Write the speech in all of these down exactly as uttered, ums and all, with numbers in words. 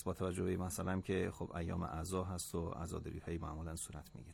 با توجه به مثلا که خب ایام عزا هست و عزاداری‌های معمولا صورت میگیره.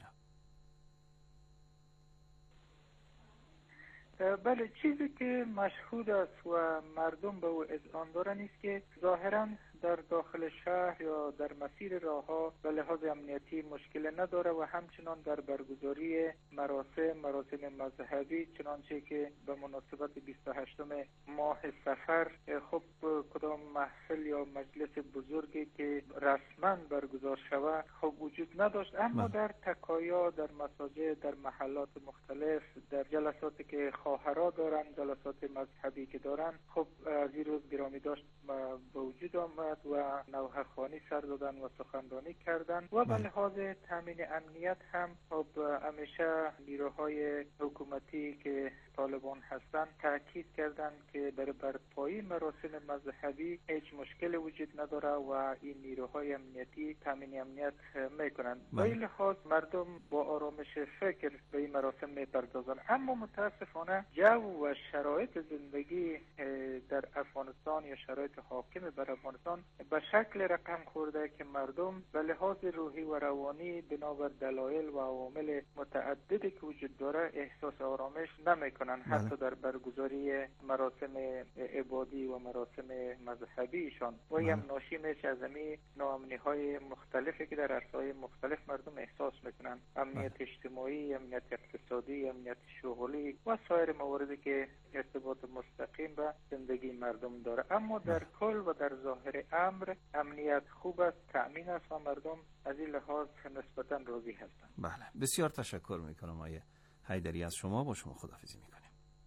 بله، چیزی که مشهود است و مردم به او اذعان دارن است که ظاهرا در داخل شهر یا در مسیر راهها به لحاظ امنیتی مشکل نداره و همچنان در برگزاری مراسم مراسم مذهبی چنانچه که به مناسبت بیست و هشتم ماه سفر خب کدام محفل یا مجلس بزرگی که رسما برگزار شود خب وجود نداشت، اما من. در تکایا، در مساجد، در محلات مختلف، در جلساتی که خواهرها دارن، جلسات مذهبی که دارن، خب از این روز گرامی داشت به وجود آمد و نوحه خوانی سر دادن و سخنرانی کردن و به لحاظ تامین امنیت هم خب همیشه نیروهای حکومتی که طالبان هستند تاکید کردند که برای برپایی مراسم مذهبی هیچ مشکل وجود نداره و این نیروهای امنیتی تامین امنیت میکنند. به این لحاظ مردم با آرامش فکر به این مراسم میپردازند. اما متاسفانه جو و شرایط زندگی در افغانستان یا شرایط حاکم بر افغانستان به شکل رقم خورده که مردم به لحاظ روحی و روانی بنابر دلایل و عوامل متعددی که وجود داره احساس آرامش نمیکنن، حتی در برگزاری مراسم عبادی و مراسم مذهبیشان و این ناشی میشه از این ناامنی های مختلفی که در عرصه‌های مختلف مردم احساس میکنن، امنیت اجتماعی، امنیت اقتصادی، امنیت شغلی و سایر مواردی که ارتباط مستقیم به زندگی مردم داره. اما در کل و در ظاهر امر امنیت خوب است، تأمین است و مردم از این لحاظ نسبتاً راضی هستند. بله، بسیار تشکر میکنم آقای حیدری از شما. با شما خداحافظی میکنیم.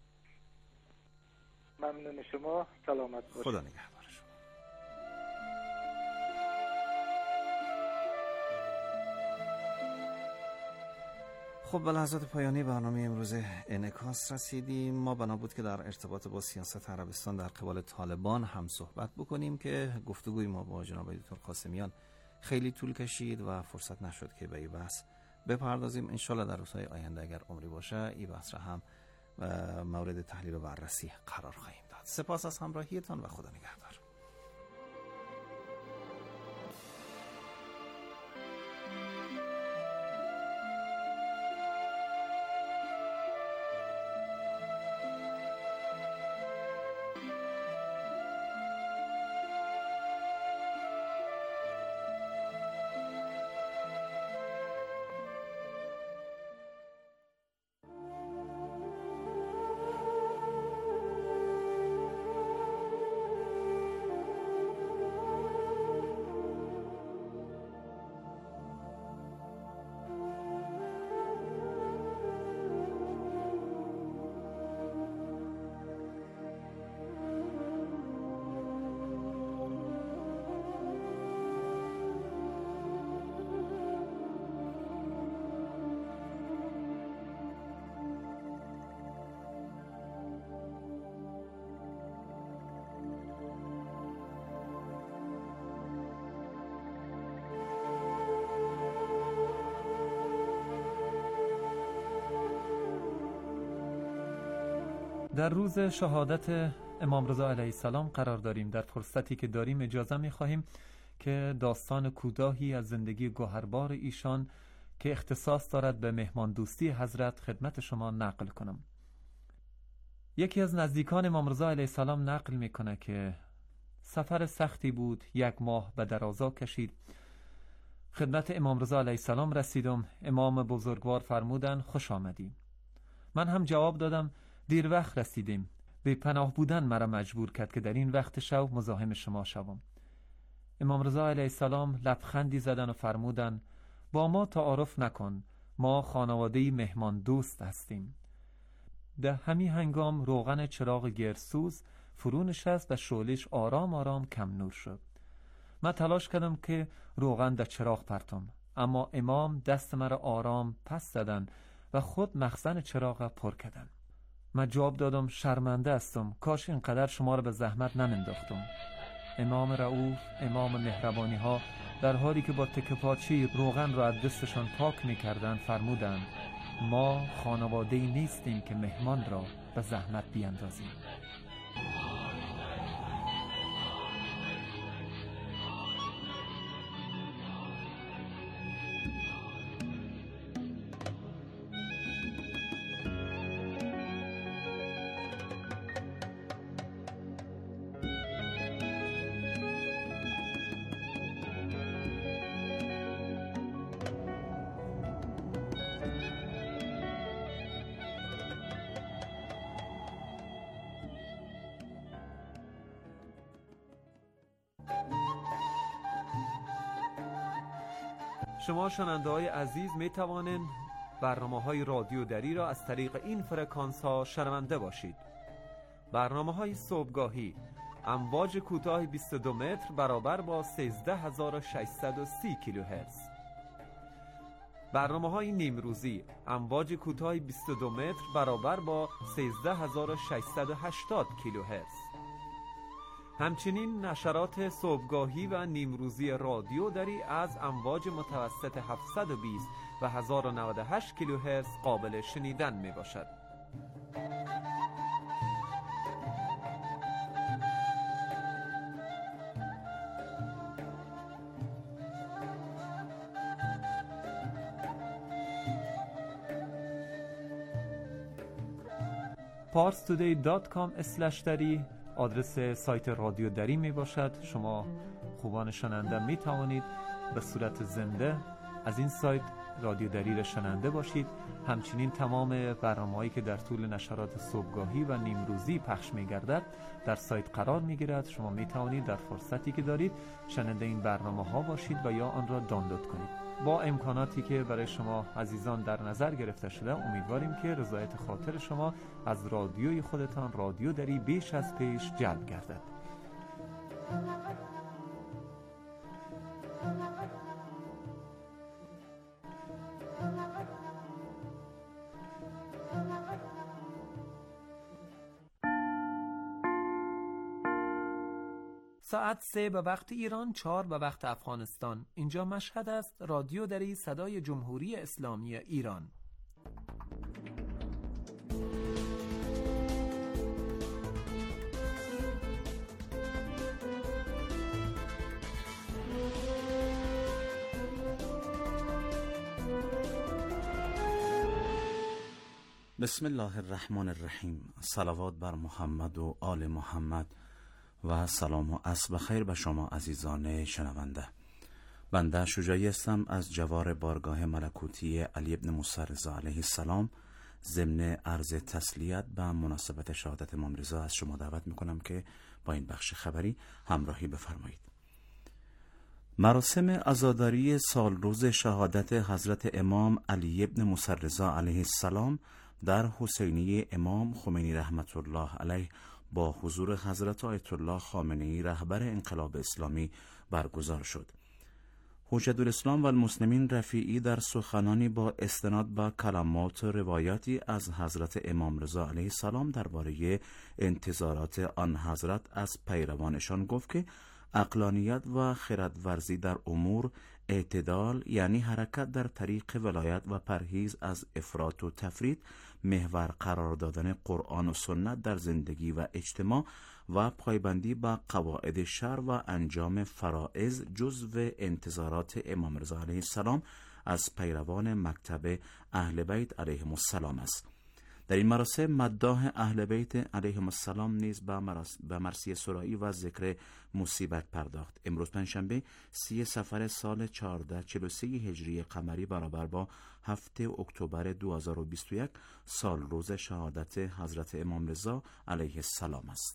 ممنون شما، سلامت باشید. خدا نگهدار شما. خب به لحظات پایانی برنامه امروز انعکاس رسیدیم. ما بنا بود که در ارتباط با سیاست عربستان در قبال طالبان هم صحبت بکنیم که گفتگوی ما با جناب دکتر قاسمیان خیلی طول کشید و فرصت نشد که به این بحث بپردازیم. انشالله در روزهای آینده اگر عمری باشه این بحث را هم مورد تحلیل و بررسی قرار خواهیم داد. سپاس از همراهیتان و خدا نگهدار. در روز شهادت امام رضا علیه السلام قرار داریم. در فرصتی که داریم اجازه می‌خواهیم که داستان کوتاهی از زندگی گوهربار ایشان که اختصاص دارد به مهمان دوستی حضرت خدمت شما نقل کنم. یکی از نزدیکان امام رضا علیه السلام نقل میکنه که سفر سختی بود، یک ماه به درازا کشید. خدمت امام رضا علیه السلام رسیدم. امام بزرگوار فرمودن خوش آمدی. من هم جواب دادم دیر وقت رسیدیم، به پناه بودن مرا مجبور کرد که در این وقت شب مزاحم شما شوم. امام رضا علیه السلام لبخندی زدن و فرمودن با ما تعارف نکن، ما خانواده‌ای مهمان دوست هستیم. در همین هنگام روغن چراغ گرسوز فرو نشست و شعله‌اش آرام آرام کم نور شد. من تلاش کردم که روغن در چراغ پرتم، اما امام دست مرا آرام پس زدن و خود مخزن چراغ پر کردن. من جواب دادم شرمنده هستم، کاش اینقدر شما را به زحمت نمنداختم. امام رؤوف، امام مهربانی ها در حالی که با تکه پارچه روغن را از دستشان پاک می‌کردند فرمودند ما خانواده‌ای نیستیم که مهمان را به زحمت بیاندازیم. شما شنونده های عزیز می توانید برنامه های رادیو دری را از طریق این فرکانس ها شنونده باشید. برنامه های صبحگاهی امواج کوتاه بیست و دو متر برابر با سیزده هزار و ششصد و سی کیلوهرتز. برنامه های نیمروزی امواج کوتاه بیست و دو متر برابر با سیزده هزار و ششصد و هشتاد کیلوهرتز. همچنین نشرات صبحگاهی و نیمروزی رادیو دری از امواج متوسط هفتصد و بیست و هزار و نود و هشت کیلوهرتز قابل شنیدن می باشد. پارس تودی دات کام اسلش دری آدرس سایت رادیو دری می باشد. شما خوبان شنونده می توانید به صورت زنده از این سایت رادیو دری را شنونده باشید. همچنین تمام برنامه‌هایی که در طول نشرات صبحگاهی و نیمروزی پخش می گردد در سایت قرار می گیرد. شما می توانید در فرصتی که دارید شنونده این برنامه ها باشید و یا آن را دانلود کنید. با امکاناتی که برای شما عزیزان در نظر گرفته شده، امیدواریم که رضایت خاطر شما از رادیوی خودتان رادیو دری بیش از پیش جلب گردد. ساعت سه به وقت ایران، چهار به وقت افغانستان. اینجا مشهد است. رادیو دری صدای جمهوری اسلامی ایران. بسم الله الرحمن الرحیم. صلوات بر محمد و آل محمد و سلام و عصر بخیر به شما عزیزان شنونده. بنده شجاعی هستم از جوار بارگاه ملکوتی علی ابن موسی رضا علیه السلام. ضمن عرض تسلیت به مناسبت شهادت امام رضا از شما دعوت میکنم که با این بخش خبری همراهی بفرمایید. مراسم عزاداری سال روز شهادت حضرت امام علی ابن موسی رضا علیه السلام در حسینیه امام خمینی رحمت الله علیه با حضور حضرت آیت الله خامنه‌ای رهبر انقلاب اسلامی برگزار شد. حجت الاسلام و المسلمین رفیعی در سخنانی با استناد به کلمات و روایاتی از حضرت امام رضا علیه السلام درباره انتظارات آن حضرت از پیروانشان گفت که عقلانیت و خردورزی در امور، اعتدال یعنی حرکت در طریق ولایت و پرهیز از افراط و تفرید، محور قرار دادن قرآن و سنت در زندگی و اجتماع و پایبندی به قواعد شرع و انجام فرائض جزو انتظارات امام رضا علیه السلام از پیروان مکتب اهل بیت علیهم السلام است. در این مراسم مداح اهل بیت علیهم السلام نیز به مرثیه سرایی و ذکر مصیبت پرداخت. امروز پنجشنبه سی صفر سال چهارده چهل و سه هجری قمری برابر با هفت اکتبر دو هزار و بیست و یک سال روز شهادت حضرت امام رضا علیه السلام است.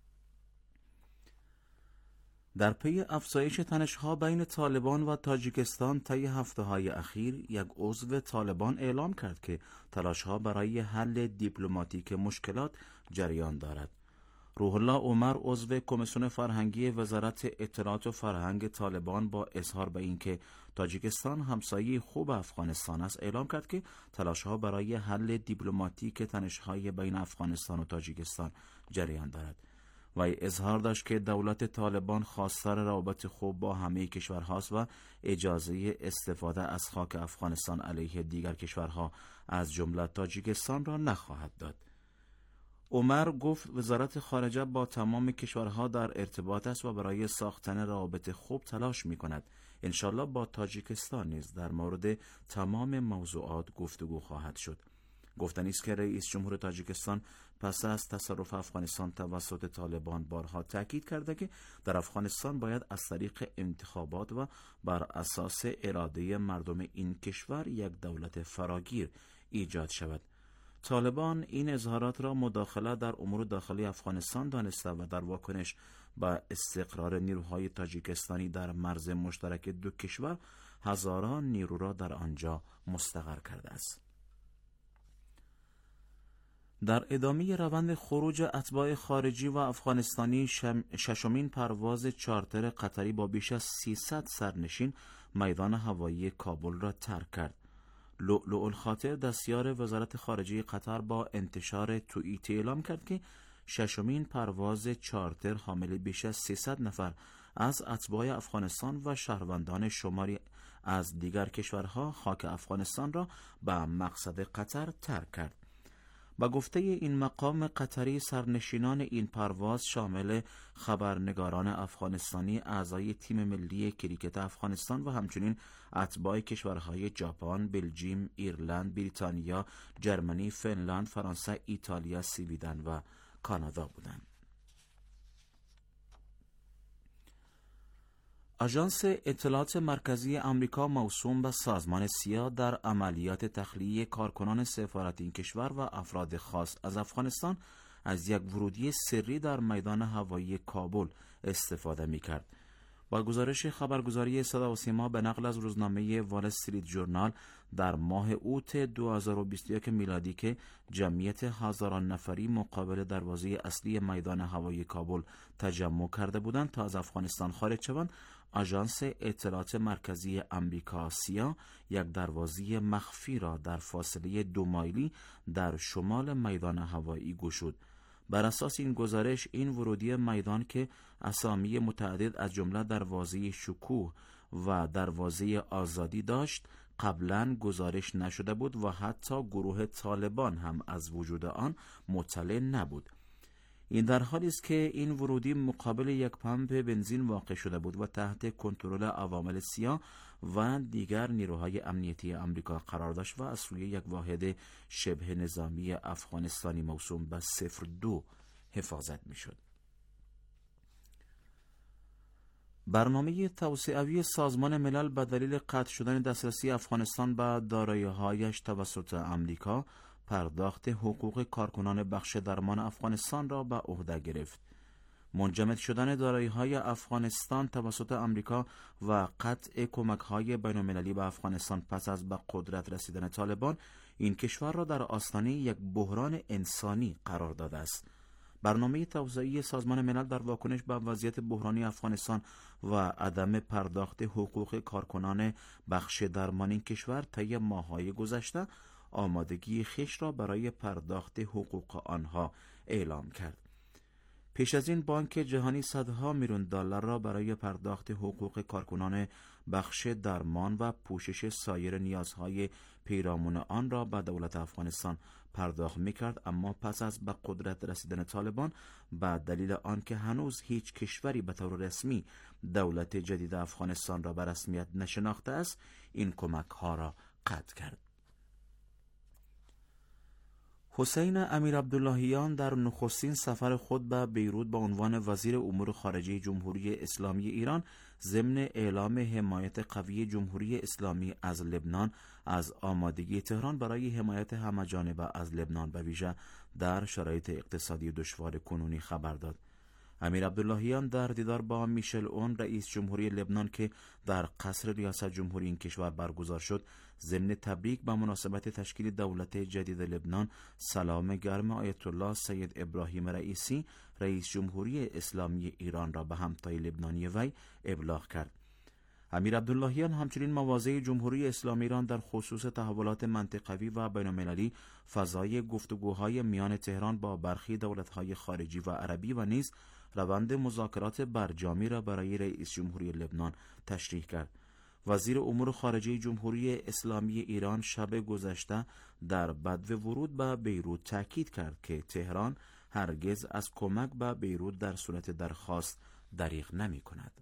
در پی افزایش تنش‌ها بین طالبان و تاجیکستان طی هفته‌های اخیر، یک عضو طالبان اعلام کرد که تلاش‌ها برای حل دیپلماتیک مشکلات جریان دارد. روح الله عمر عضو کمیسیون فرهنگی وزارت اطلاعات و فرهنگ طالبان با اظهار به اینکه تاجیکستان همسایه خوب افغانستان است اعلام کرد که تلاش‌ها برای حل دیپلماتیک تنش‌های بین افغانستان و تاجیکستان جریان دارد. و اظهار داشت که دولت طالبان خواستار روابط خوب با همه کشورهاست و اجازه استفاده از خاک افغانستان علیه دیگر کشورها از جمله تاجیکستان را نخواهد داد. عمر گفت وزارت خارجه با تمام کشورها در ارتباط است و برای ساختن روابط خوب تلاش می کند. انشالله با تاجیکستان نیز در مورد تمام موضوعات گفتگو خواهد شد. گفتنی است که رئیس جمهور تاجیکستان پس از تصرف افغانستان توسط طالبان بارها تاکید کرده که در افغانستان باید از طریق انتخابات و بر اساس اراده مردم این کشور یک دولت فراگیر ایجاد شود. طالبان این اظهارات را مداخله در امور داخلی افغانستان دانسته و در واکنش و استقرار نیروهای تاجیکستانی در مرز مشترک دو کشور هزاران نیرو را در آنجا مستقر کرده است. در ادامه روند خروج اتباع خارجی و افغانستانی، ششمین پرواز چارتر قطری با بیش از سیصد سرنشین میدان هوایی کابل را ترک کرد. لؤلؤ الخاطر دستیار وزارت خارجه قطر با انتشار توییتی اعلام کرد که ششمین پرواز چارتر حامل بیش از سیصد نفر از اتباع افغانستان و شهروندان شماری از دیگر کشورها خاک افغانستان را به مقصد قطر ترک کرد. با گفته این مقام قطری، سرنشینان این پرواز شامل خبرنگاران افغانستانی، اعضای تیم ملی کریکت افغانستان و همچنین اتباع کشورهای ژاپن، بلژیم، ایرلند، بریتانیا، جرمنی، فنلاند، فرانسه، ایتالیا، سویدن و کانادا بودند. آژانس اطلاعات مرکزی آمریکا موسوم به سازمان سیا در عملیات تخلیه کارکنان سفارت این کشور و افراد خاص از افغانستان از یک ورودی سری در میدان هوایی کابل استفاده می کرد. با گزارش خبرگزاری صدا و سیما به نقل از روزنامه وال استریت جورنال، در ماه اوت دو هزار و بیست و یک میلادی که جمعیت هزاران نفری مقابل دروازه اصلی میدان هوایی کابل تجمع کرده بودند تا از افغانستان خارج شوند، آژانس اطلاعات مرکزی آمریکا سیا یک دروازه مخفی را در فاصله دو مایلی در شمال میدان هوایی گشود. بر اساس این گزارش، این ورودی میدان که اسامی متعدد از جمله دروازه شکوه و دروازه آزادی داشت، قبلا گزارش نشده بود و حتی گروه طالبان هم از وجود آن مطلع نبود. این در حالی است که این ورودی مقابل یک پمپ بنزین واقع شده بود و تحت کنترل عوامل سیا و دیگر نیروهای امنیتی آمریکا قرار داشت و از سوی یک واحد شبه نظامی افغانستانی موسوم به صفر دو حفاظت می شد. برنامه توسعوی سازمان ملل به دلیل قطع شدن دسترسی افغانستان به دارایی‌هایش توسط آمریکا، پرداخت حقوق کارکنان بخش درمان افغانستان را به عهده گرفت. منجمد شدن دارایی‌های افغانستان توسط آمریکا و قطع کمک‌های بین‌المللی به افغانستان پس از به قدرت رسیدن طالبان، این کشور را در آستانه یک بحران انسانی قرار داده است. برنامه توسعه‌ای سازمان ملل در واکنش به وضعیت بحرانی افغانستان و عدم پرداخت حقوق کارکنان بخش درمان این کشور طی ماه‌های گذشته آمادگی خویش را برای پرداخت حقوق آنها اعلام کرد. پیش از این بانک جهانی صدها میلیون دلار را برای پرداخت حقوق کارکنان بخش درمان و پوشش سایر نیازهای پیرامون آن را به دولت افغانستان پرداخت میکرد، اما پس از به قدرت رسیدن طالبان به دلیل آنکه هنوز هیچ کشوری به طور رسمی دولت جدید افغانستان را به رسمیت نشناخته است، این کمک ها را قطع کرد. حسین امیر عبداللهیان در نخستین سفر خود به بیروت به عنوان وزیر امور خارجه جمهوری اسلامی ایران ضمن اعلام حمایت قوی جمهوری اسلامی از لبنان از آمادگی تهران برای حمایت همه‌جانبه از لبنان به ویژه در شرایط اقتصادی دشوار کنونی خبر داد. امیر عبداللهیان در دیدار با میشل اون رئیس جمهوری لبنان که در قصر ریاست جمهوری این کشور برگزار شد، ضمن تبریک به مناسبت تشکیل دولت جدید لبنان سلام گرم آیت الله سید ابراهیم رئیسی رئیس جمهوری اسلامی ایران را به همتای لبنانی وی ابلاغ کرد. امیر عبداللهیان همچنین مواضع جمهوری اسلامی ایران در خصوص تحولات منطقوی و بین‌المللی، فضای گفتگوهای میان تهران با برخی دولت‌های خارجی و عربی و نیز روند مذاکرات برجامی را برای رئیس جمهوری لبنان تشریح کرد. وزیر امور خارجه جمهوری اسلامی ایران شب گذشته در بدو ورود به بیروت تاکید کرد که تهران هرگز از کمک به بیروت در صورت درخواست دریغ نمی کند.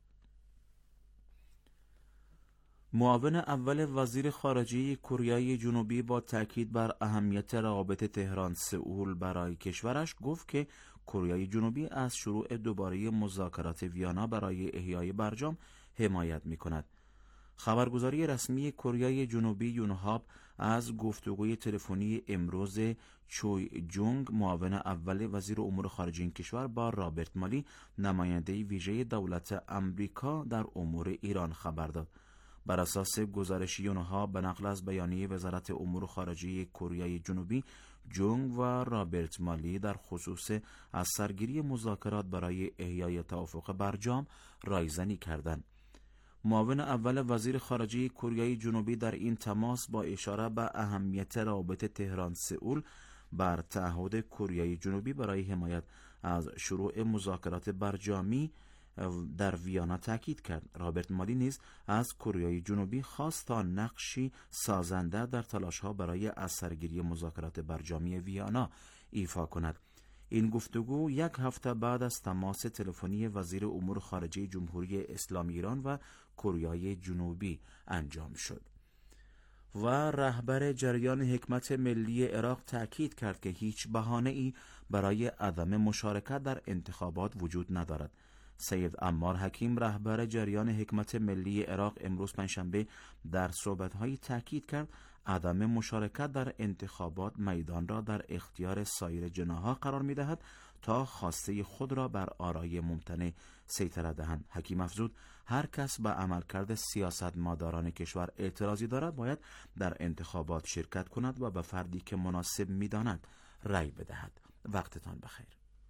معاون اول وزیر خارجه کره جنوبی با تاکید بر اهمیت روابط تهران سئول برای کشورش گفت که کره جنوبی از شروع دوباره مذاکرات ویانا برای احیای برجام حمایت می کند. خبرگزاری رسمی کره جنوبی یونهاب از گفتگوی تلفنی امروز چوی جونگ، معاون اول وزیر امور خارجه این کشور، با رابرت مالی، نماینده ویژه دولت امریکا در امور ایران خبر داد. بر اساس گزارش یونهاب به نقل از بیانیه وزارت امور خارجه کره جنوبی، جونگ و رابرت مالی در خصوص از سرگیری مذاکرات برای احیای توافق برجام رایزنی کردند. معاون اول وزیر خارجه کره جنوبی در این تماس با اشاره به اهمیت روابط تهران سئول بر تعهد کره جنوبی برای حمایت از شروع مذاکرات برجامی در ویانا تاکید کرد. رابرت مالی نیز از کره جنوبی خواست تا نقشی سازنده در تلاش‌ها برای از سرگیری مذاکرات برجامی ویانا ایفا کند. این گفتگو یک هفته بعد از تماس تلفنی وزیر امور خارجه جمهوری اسلامی ایران و کره جنوبی انجام شد. و رهبر جریان حکمت ملی عراق تأکید کرد که هیچ بهانه‌ای برای عدم مشارکت در انتخابات وجود ندارد. سید عمار حکیم، رهبر جریان حکمت ملی عراق، امروز پنجشنبه در صحبت‌هایی تأکید کرد عدم مشارکت در انتخابات میدان را در اختیار سایر جناح‌ها قرار می‌دهد تا خواسته خود را بر آرای ممتنع سیطره دهند. حکیم افزود هر کس به عملکرد سیاستمداران کشور اعتراضی دارد باید در انتخابات شرکت کند و به فردی که مناسب می‌داند رأی بدهد. وقتتان بخیر.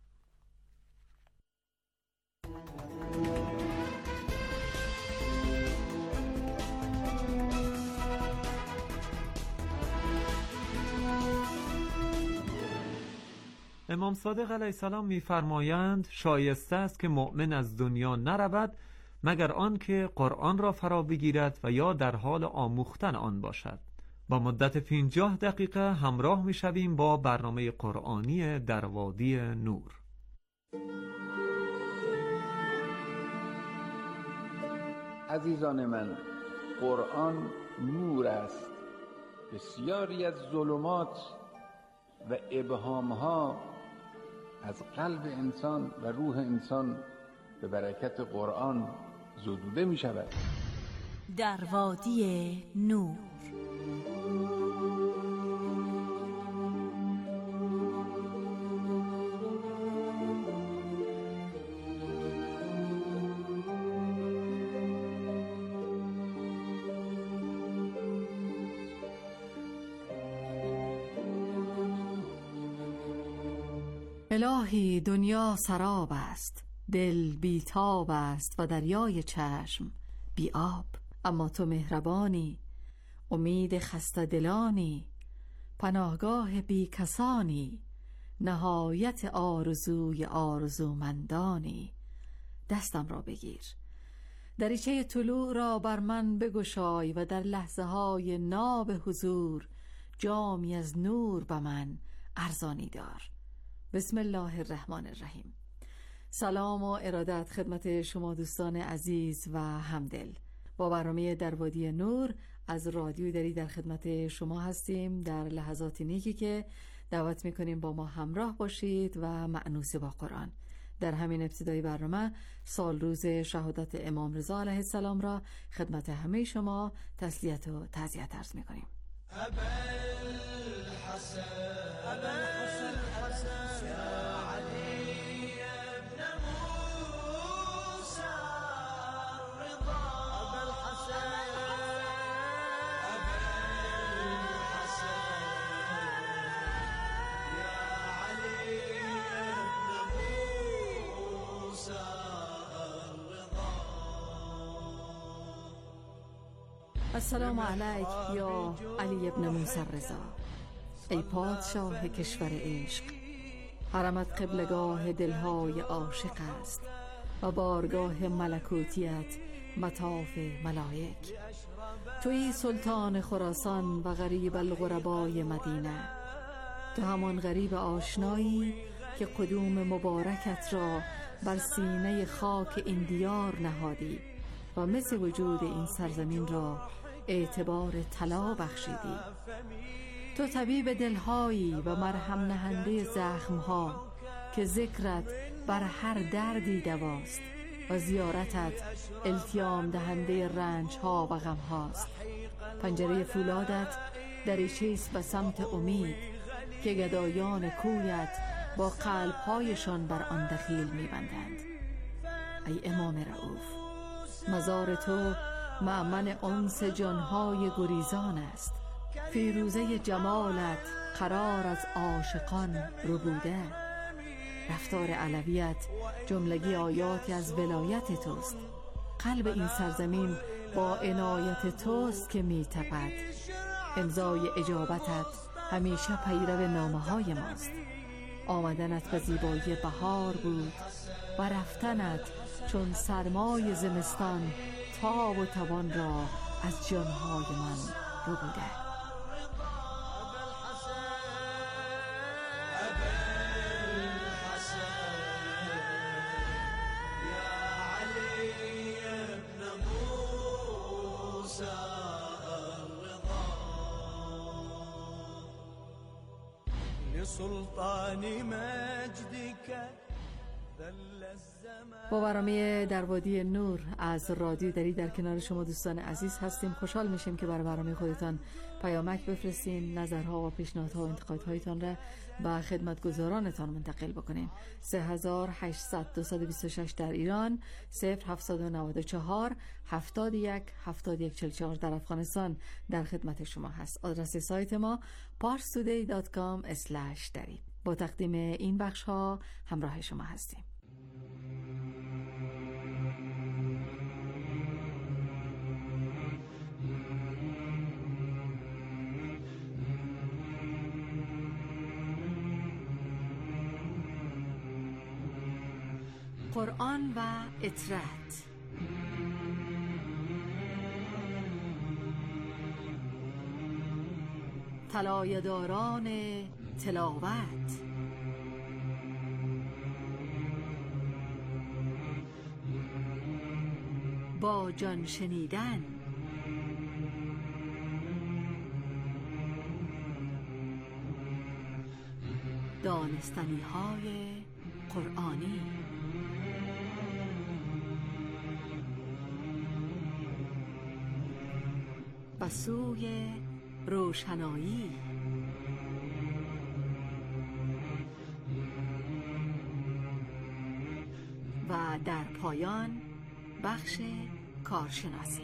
امام صادق علیه السلام می‌فرمایند شایسته است که مؤمن از دنیا نرود مگر آن که قرآن را فرا بگیرد و یا در حال آموختن آن باشد. با مدت پنجاه دقیقه همراه می‌شویم با برنامه قرآنی در وادی نور. عزیزان من، قرآن نور است. بسیاری از ظلمات و ابهامها از قلب انسان و روح انسان به برکت قرآن زدوده می شود. در وادی نور. الهی دنیا سراب است، دل بیتاب است و دریای چشم بی آب. اما تو مهربانی، امید خسته دلانی، پناهگاه بی کسانی، نهایت آرزوی آرزومندانی. دستم را بگیر، دریچه طلوع را بر من بگشای و در لحظه های ناب حضور جامی از نور به من ارزانی دار. بسم الله الرحمن الرحیم. سلام و ارادت خدمت شما دوستان عزیز و همدل. با برنامه در وادی نور از رادیو دری در خدمت شما هستیم در لحظات نیکی که دعوت میکنیم با ما همراه باشید و مأنوس با قرآن. در همین ابتدای برنامه سال روز شهادت امام رضا علیه السلام را خدمت همه شما تسلیت و تعزیت عرض میکنیم. السلام علیک یا علی ابن موسی الرضا، ای پادشاه کشور عشق. حرمت قبلگاه دلهای عاشق است و بارگاه ملکوتیت مطاف ملائک. توی سلطان خراسان و غریب الغربای مدینه. تو همان غریب آشنایی که قدوم مبارکت را بر سینه خاک این دیار نهادی و مثل وجود این سرزمین را اعتبار طلا بخشیدی. تو طبیب دلهایی و مرهم نهنده زخمها که ذکرت بر هر دردی دواست. و زیارتت التیام دهنده رنج ها و غم هاست. پنجره فولادت دریچه است به سمت امید که گدایان کویت با قلب هایشان بر آن دخیل می‌بندند. ای امام رؤوف، مزار تو مأمن انس جانهای گریزان است. فیروزه جمالت قرار از عاشقان ربوده. رفتار علویت جملگی آیاتی از ولایت توست. قلب این سرزمین با عنایت توست که می تپد. امضای اجابتت همیشه پیرو نامه های ماست. آمدنت به زیبایی بهار بود و رفتنت چون سرمای زمستان تاب و توان را از جانهای من ربوده. با برنامه در وادی نور از رادیو دری در کنار شما دوستان عزیز هستیم. خوشحال میشیم که برای برنامه خودتان پیامک بفرستین، نظرها و پیشنهادها و انتقادهایتان را به خدمتگزارانتان منتقل بکنین. سه هزار و هشتصد دویست و بیست و شش در ایران، صفر هفتصد و نود و چهار هفتاد و یک هفتاد و یک چهل و چهار در افغانستان در خدمت شما هست. آدرس سایت ما پارس تودی دات کام اسلش دری. با تقدیم این بخش ها همراه شما هستیم. قرآن و اطرت. طلایه‌داران تلاوت. با جان شنیدن. دانستنی های قرآنی. به سوی روشنایی. و در پایان بخش کارشناسی.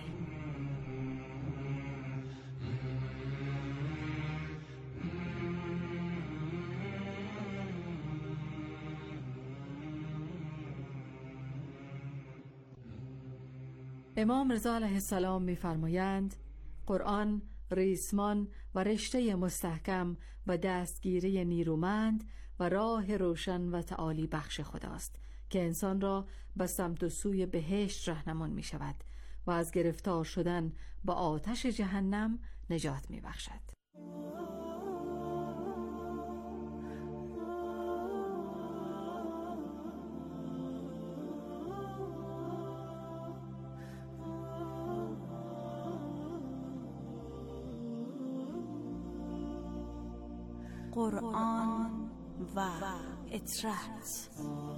امام رضا علیه السلام می‌فرمایند قرآن ریسمان و رشته مستحکم و دستگیری نیرومند و راه روشن و تعالی بخش خداست که انسان را به سمت و سوی بهشت راهنمون می شود و از گرفتار شدن با آتش جهنم نجات می بخشد. قرآن و اطرت.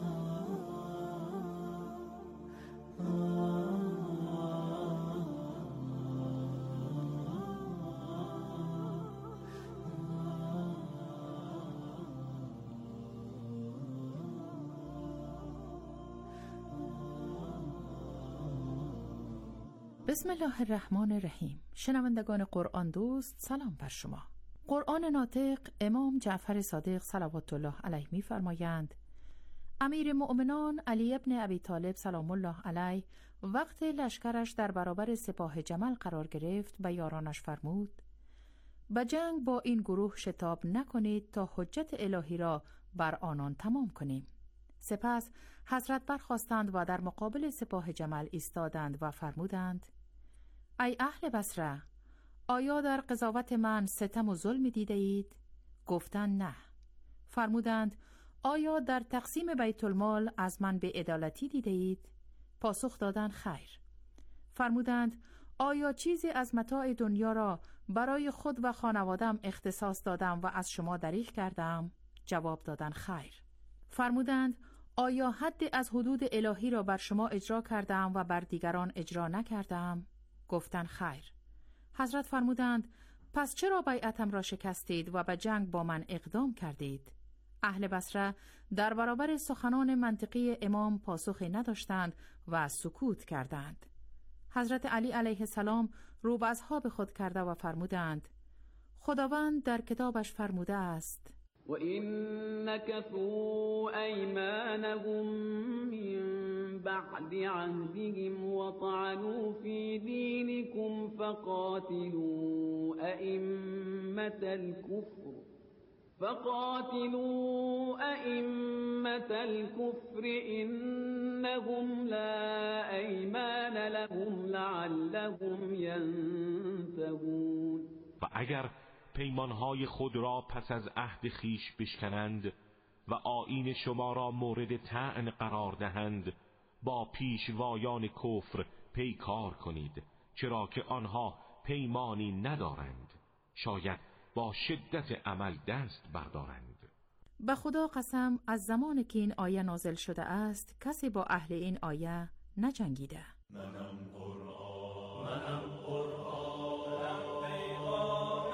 بسم الله الرحمن الرحیم. شنوندگان قرآن دوست، سلام بر شما. قرآن ناطق امام جعفر صادق صلوات الله علیه می فرمایند امیر مؤمنان علی ابن ابی طالب سلام الله علیه وقت لشکرش در برابر سپاه جمل قرار گرفت به یارانش فرمود به جنگ با این گروه شتاب نکنید تا حجت الهی را بر آنان تمام کنیم. سپس حضرت برخاستند و در مقابل سپاه جمل ایستادند و فرمودند ای اهل بصره، آیا در قضاوت من ستم و ظلم دیده اید؟ گفتند نه. فرمودند آیا در تقسیم بیت المال از من به عدالتی دیده اید؟ پاسخ دادند خیر. فرمودند آیا چیزی از متاع دنیا را برای خود و خانوادم اختصاص دادم و از شما دریغ کردم؟ جواب دادند خیر. فرمودند آیا حد از حدود الهی را بر شما اجرا کردم و بر دیگران اجرا نکردم؟ گفتند خیر. حضرت فرمودند پس چرا بیعتم را شکستید و به جنگ با من اقدام کردید؟ اهل بصره در برابر سخنان منطقی امام پاسخی نداشتند و سکوت کردند. حضرت علی علیه السلام رو به اصحاب خود کرده و فرمودند خداوند در کتابش فرموده است و این نکثوا ایمانهم من بعد عهدهم و طعنوا فی دینکم فقاتلوا ائمة الكفر فقاتلوا ائمة الكفر انهم لا ایمان لهم لعلهم ینتهون. و اگر پیمانهای خود را پس از عهد خیش بشکنند و آیین شما را مورد طعن قرار دهند، با پیشوایان کفر پیکار کنید، چرا که آنها پیمانی ندارند، شاید با شدت عمل دست بردارند. به خدا قسم از زمان که این آیه نازل شده است کسی با اهل این آیه نجنگیده. منم قرآن منم قرآن پیغام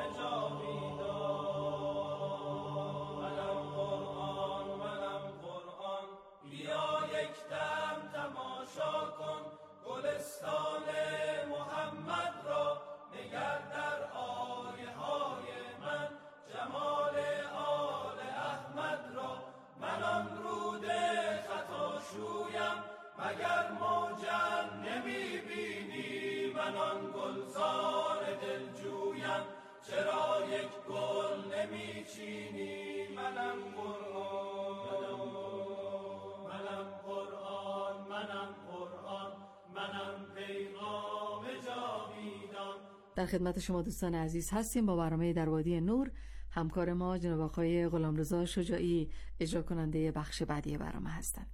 جاویدان، منم قرآن منم قرآن بیا یک دم تماشا کن گلستان محمد را، نگر در آیه های من جمال آل احمد را. من آن رود خطا شویم مگر موجم نمی بینی، من آن گلزار دلجویم چرا یک گل نمی چینی. منم قرآن منم قرآن منم قرآن منم پیغام جاویدان. در خدمت شما دوستان عزیز هستیم با برنامه در وادی نور. همکار ما جناب آقای غلامرضا شجاعی اجرا کننده بخش بعدی برنامه هستند.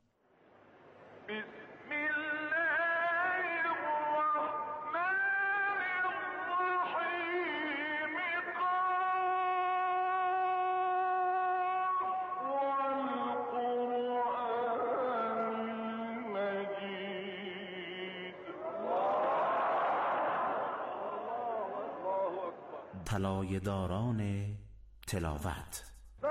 طلایه داران تلاوت.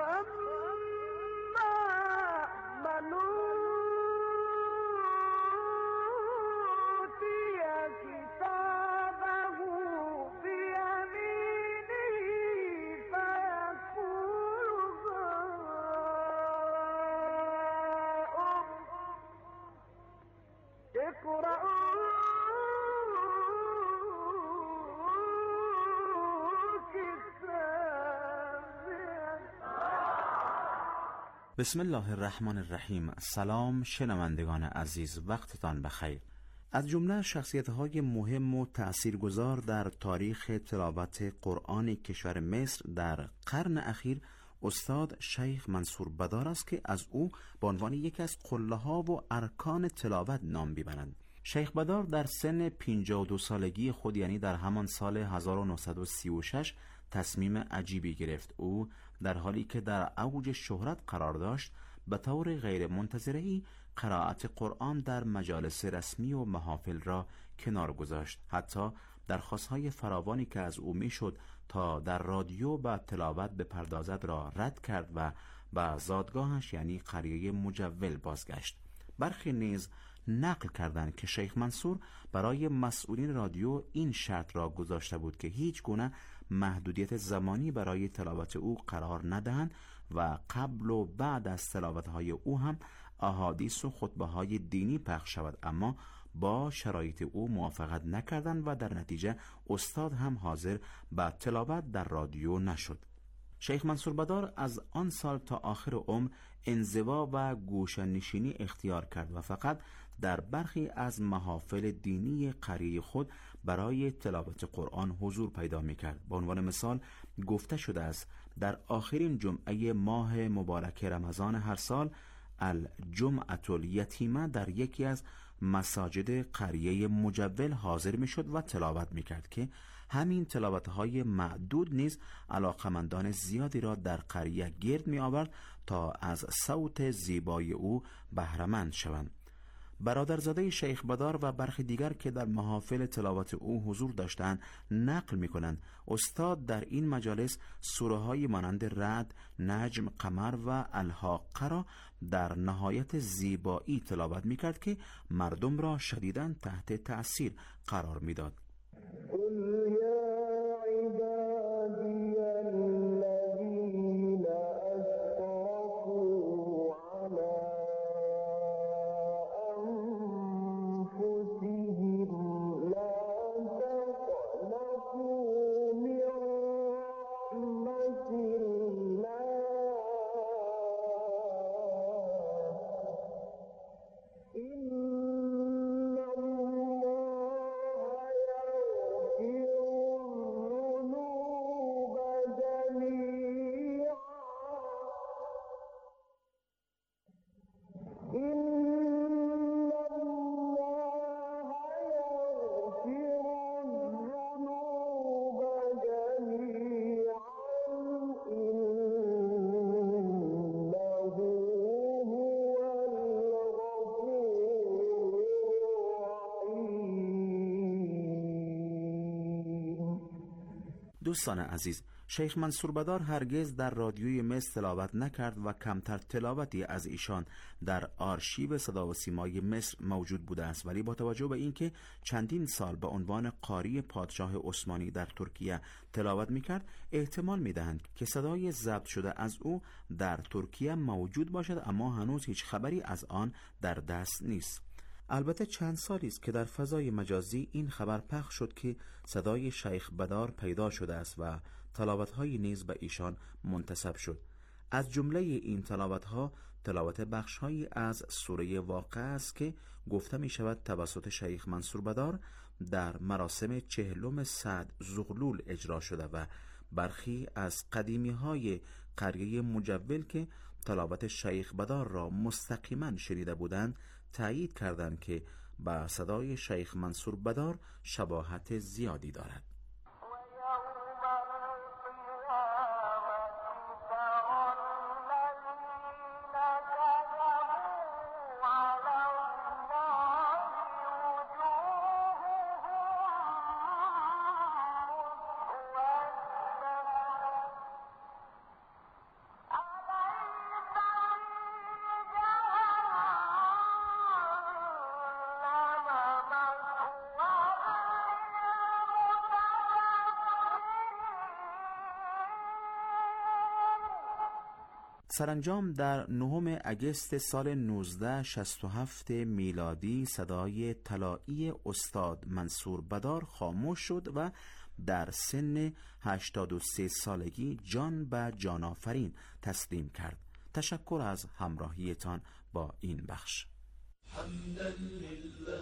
بسم الله الرحمن الرحیم. سلام شنوندگان عزیز، وقتتان بخیر. از جمله شخصیت‌های مهم و تأثیرگذار در تاریخ تلاوت قرآن کشور مصر در قرن اخیر استاد شیخ منصور بدار است که از او به عنوان یکی از قله‌ها و ارکان تلاوت نام می‌برند. شیخ بدار در سن پنجاه و دو سالگی خود، یعنی در همان سال هزار و نهصد و سی و شش، تصمیم عجیبی گرفت. او در حالی که در اوج شهرت قرار داشت به طور غیر منتظره‌ای قرائت قرآن در مجالس رسمی و محافل را کنار گذاشت. حتی درخواست‌های فراوانی که از او میشد تا در رادیو به تلاوت بپردازد را رد کرد و به زادگاهش یعنی قریه مجول بازگشت. برخی نیز نقل کردند که شیخ منصور برای مسئولین رادیو این شرط را گذاشته بود که هیچ گونه محدودیت زمانی برای تلاوت او قرار ندهند و قبل و بعد از تلاوت‌های او هم احادیث و خطبه‌های دینی پخش شود، اما با شرایط او موافقت نکردند و در نتیجه استاد هم حاضر به تلاوت در رادیو نشد. شیخ منصور بدار از آن سال تا آخر عمر انزوا و گوشه‌نشینی اختیار کرد و فقط در برخی از محافل دینی قریه خود برای تلاوت قرآن حضور پیدا می‌کرد. به عنوان مثال گفته شده است در آخرین جمعه ماه مبارک رمضان هر سال، الجمعة الیتیمه، در یکی از مساجد قریه مجول حاضر می شد و تلاوت می کرد که همین تلاوت‌های معدود نیز علاقمندان زیادی را در قریه گرد می آورد تا از صوت زیبای او بهره‌مند شوند. برادرزاده شیخ بدار و برخی دیگر که در محافل تلاوت او حضور داشتند نقل می کنند استاد در این مجالس سوره های مانند رعد، نجم، قمر و الحاقه را در نهایت زیبایی تلاوت می کرد که مردم را شدیداً تحت تأثیر قرار می داد. دوستان عزیز، شیخ منصور بدار هرگز در رادیوی مصر تلاوت نکرد و کمتر تلاوتی از ایشان در آرشیو صدا و سیمای مصر موجود بوده است، ولی با توجه به اینکه چندین سال به عنوان قاری پادشاه عثمانی در ترکیه تلاوت میکرد، احتمال میدهند که صدای ضبط شده از او در ترکیه موجود باشد، اما هنوز هیچ خبری از آن در دست نیست. البته چند سالی است که در فضای مجازی این خبر پخش شد که صدای شیخ بدار پیدا شده است و تلاوت‌هایی نیز به ایشان منتسب شد. از جمله این تلاوت‌ها تلاوت بخش‌هایی از سوره واقعه است که گفته می شود توسط شیخ منصور بدار در مراسم چهلم سعد زغلول اجرا شده و برخی از قدیمی‌های قریه مجول که تلاوت شیخ بدار را مستقیما شنیده بودند تأیید کردند که با صدای شیخ منصور بدار شباهت زیادی دارد. سرانجام در نهم اگست سال نوزده شصت و هفت میلادی صدای طلایی استاد منصور بدار خاموش شد و در سن هشتاد و سه سالگی جان به جان آفرین تسلیم کرد. تشکر از همراهیتان با این بخش. حمدا لله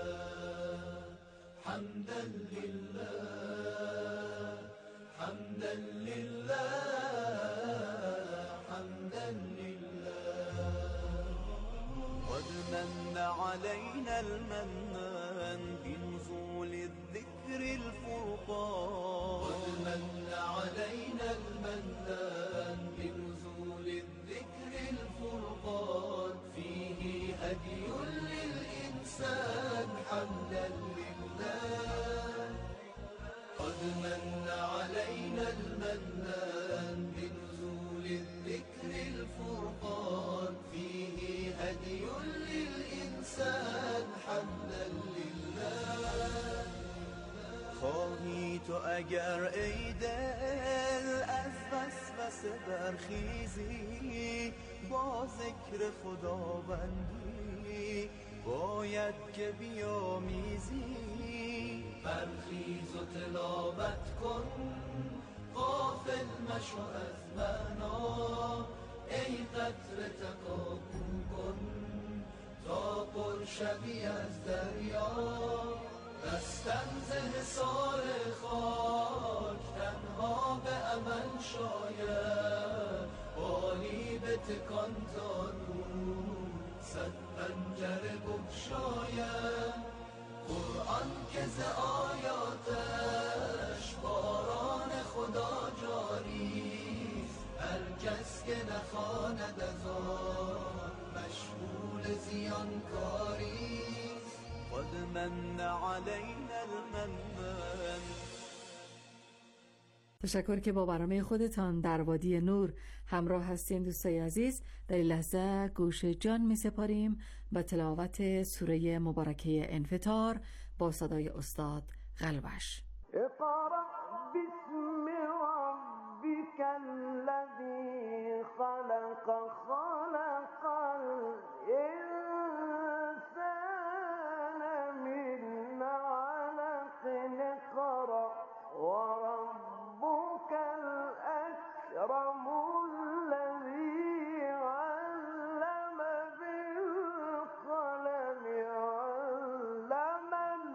حمدا لله حمدا لله من علينا المنان بنزول الذكر الفرقان قد من علينا المنان بنزول الذكر الفرقان فيه هدي للإنسان حمدا لله قد من علينا المنان بنزول الذكر الفرقان فيه هدي للإنسان حمدا لله خواهی تو اگر ای دل از وسوسه برخیزی با ذکر خداوندی باید که بیامیزی برخیز و تلاوت کن غافل مشو از معنا ای قطره تکاپو کن تا پر شوی از دریا دستم ز حصار خاک تنها به عمل شاید بالی به تکان تا نور صد پنجره بگشاید، قرآن که ز آیاتش باران خدا جاریست، هر کس که نخواند از آن مشغول زیانکاریست. قد من علینا المنن. تشکر که با برنامه خودتان در وادی نور همراه هستین دوستای عزیز. در این لحظه گوش جان می سپاریم به تلاوت سوره مبارکه انفطار با صدای استاد قلبش. اقرأ باسم ربك الذي خلق خلق الإنسان من علق اقرأ وربك الأكرم الذي علم بالقلم علم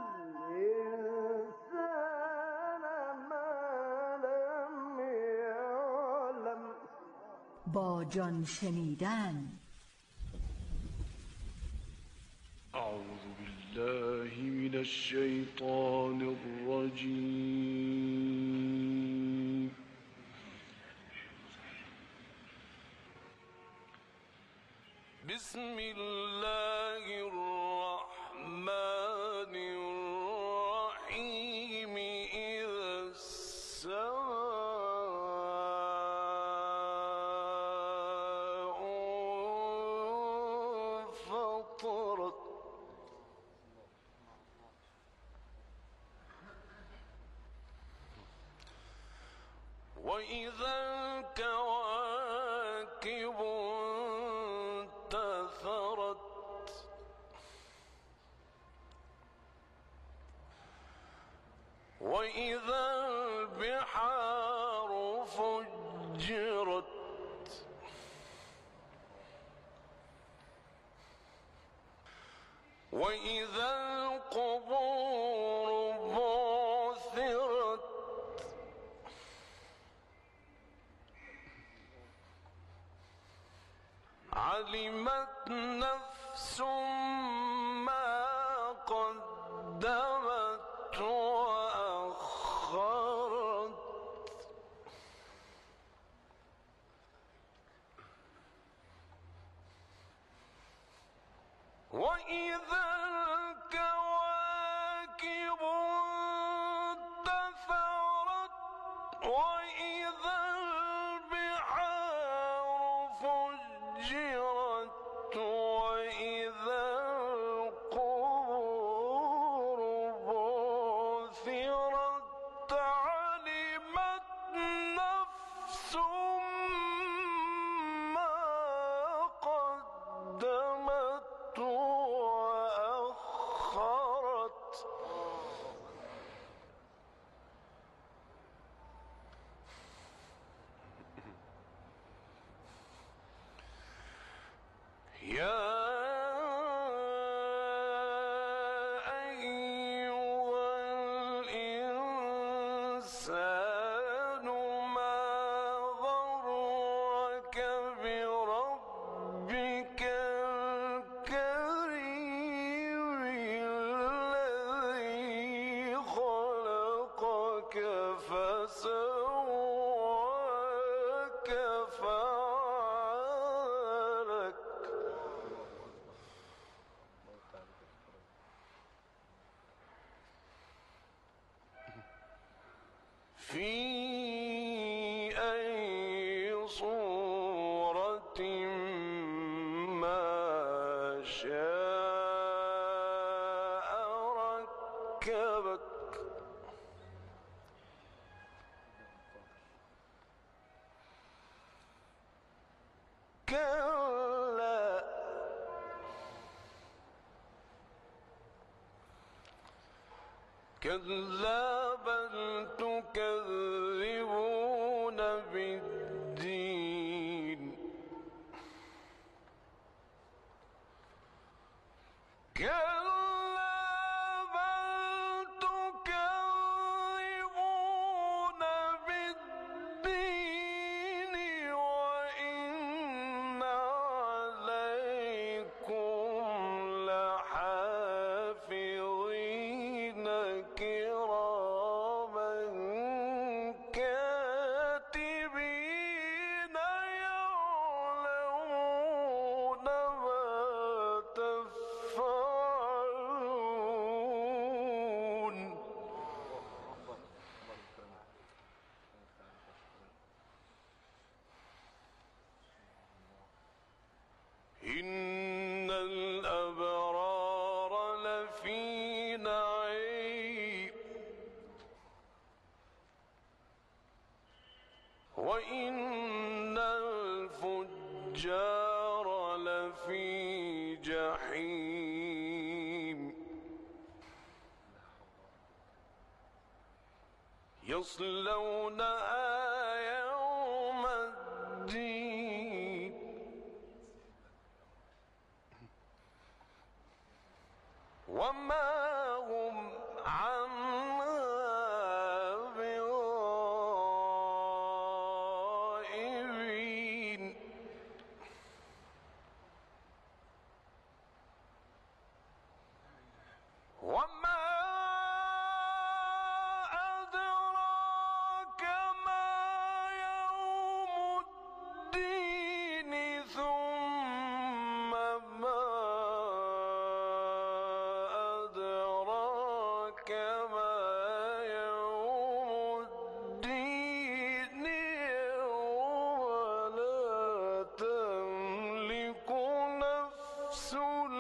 الإنسان ما لم يعلم. با جان شنیدن. أعوذ بالله من الشيطان الرجيم. بسم الله الرحمن الرحيم. إذا السماء انفطرت وإذا الكواكب انتثرت وإذا البحار فجرت وإذا القبور بعثرت علمت نفس ما قدمت وأخرت وإذا الكواكب انتثرت وإذا البحار فجرت وإذا القبور بعثرت علمت نفس ما قدمت وأخرت يا أيها الإنسان ما غرك بربك الكريم الذي خلقك فسواك فعلك في أي صورة ما شاء ركبك كلا كلا بل تكذبون بالدين كلا بل تكذبون بالدين وإن عليكم وإن الفجار لفي جحيم يصلونها يوم الدين وما هم عنها بغائبين وما أدراك ما يوم الدين ثم ما أدراك ما يوم الدين يوم لا تملك نفس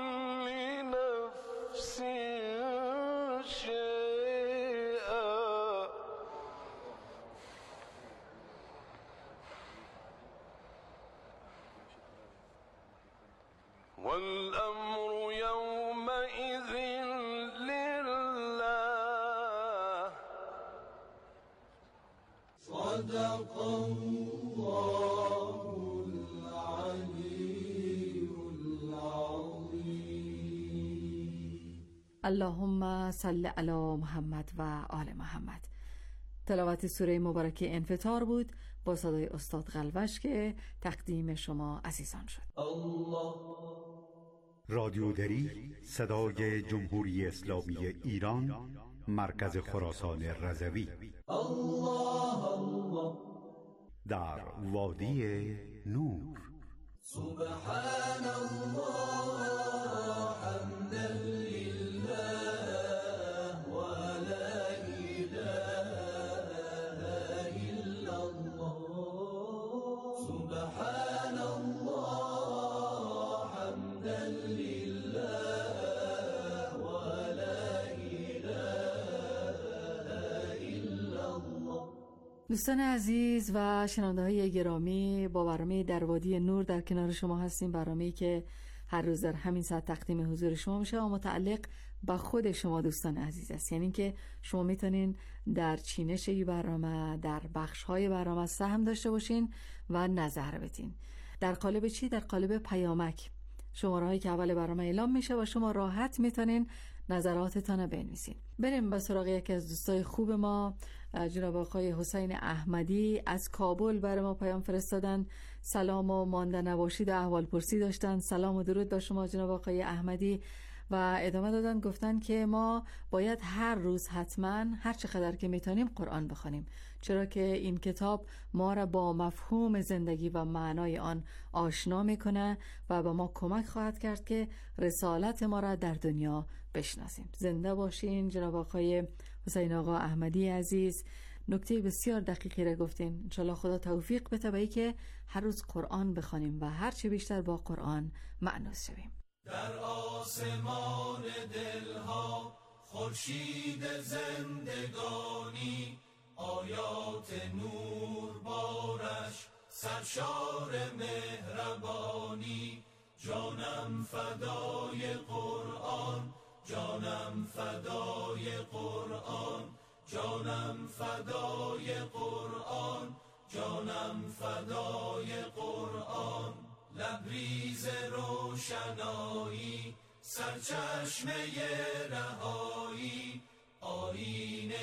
لنفس شيئا والأمر يومئذ لله صدق الله العلي العظيم. اللهم صل علی محمد و آل محمد. تلاوت سوره مبارکه انفطار بود با صدای استاد قلوش که تقدیم شما عزیزان شد. الله رادیودری صدای جمهوری اسلامی ایران، مرکز خراسان رضوی. الله الله در وادی نور. سبحان الله حمدا لله ولا إله إلا الله سبحان الله حمدا لله ولا إله إلا الله. دوستان عزیز و شنونده‌های گرامی، با برنامه در وادی نور در کنار شما هستیم. برنامه‌ای که هر روز در همین ساعت تقدیم حضور شما میشه و متعلق به خود شما دوستان عزیز است. یعنی که شما میتونین در چینش این برنامه، در بخش‌های برنامه سهم داشته باشین و نظر بدین. در قالب چی؟ در قالب پیامک. شماره‌هایی که اول برنامه اعلام میشه و شما راحت میتونین نظراتتان رو بنویسین. بریم به سراغ یکی از دوستای خوب ما، جناب آقای حسین احمدی از کابل برای ما پیام فرستادن. سلام و مانده نباشید و احوال پرسی داشتن. سلام و درود به شما جناب آقای احمدی. و ادامه دادن گفتن که ما باید هر روز حتما هر چقدر که میتونیم قرآن بخونیم، چرا که این کتاب ما را با مفهوم زندگی و معنای آن آشنا میکنه و به ما کمک خواهد کرد که رسالت ما را در دنیا بشناسیم. زنده باشین جناب آقای حسین آقا احمدی عزیز. نکته بسیار دقیقی را گفتین. انشالله خدا توفیق بده به که هر روز قرآن بخونیم و هر چه بیشتر با قرآن مأنوس شویم. در آسمان دلها خورشید زندگانی، آیات نور بارش سرشار مهربانی. جانم فدای قرآن، جانم فدای قرآن، جانم فدای قرآن، جانم فدای قرآن. لبریز روشنایی، سرچشمه رهایی، آینه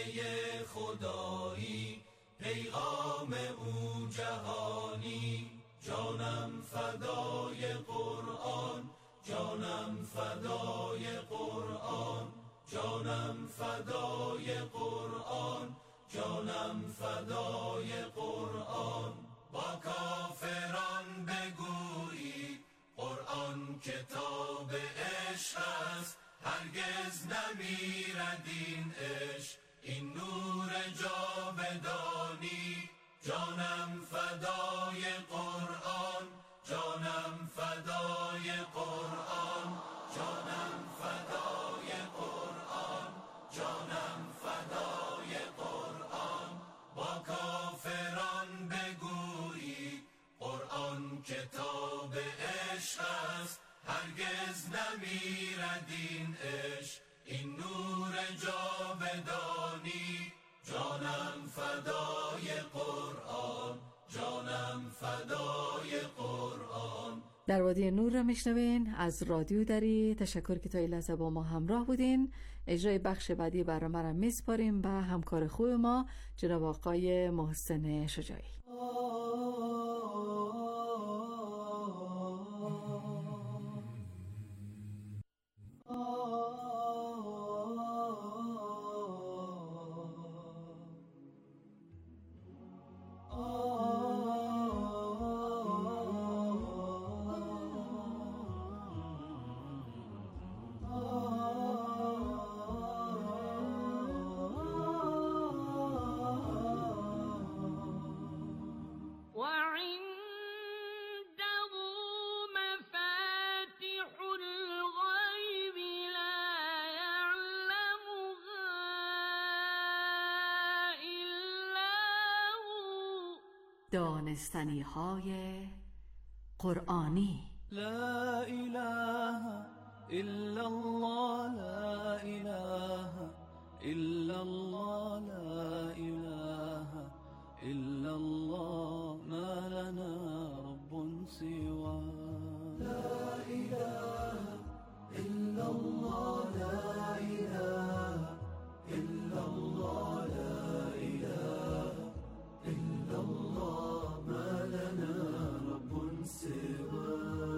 خدایی، پیغام او جهانی. جانم فدای قرآن، جانم فدای قرآن، جانم فدای قرآن، جانم فدای قرآن. با کافران بگویی قرآن کتاب عشق است، هرگز نمیرد این عشق، این نور جاودانی. جانم فدای قرآن، جانم فدای قرآن، جانم فدای قرآن، جانم فدای قرآن. با کافران بگو کتاب عشق است، هرگز نمیرد این عشق، این نور جاودانی. جانم فدای قرآن، جانم فدای قرآن. در وادی نور را میشنوین از رادیو دری. تشکر که تا این لحظه با ما همراه بودین. اجرای بخش بعدی برنامه را میسپاریم به همکار خوب ما جناب آقای محسن شجاعی. دانستنی های قرآنی. لا اله الا الله، لا اله الا الله، لا اله الا الله، ما لنا رب سواه. لا اله الا الله، لا اله الا الله، لا اله الا الله، ما لنا رب سواه.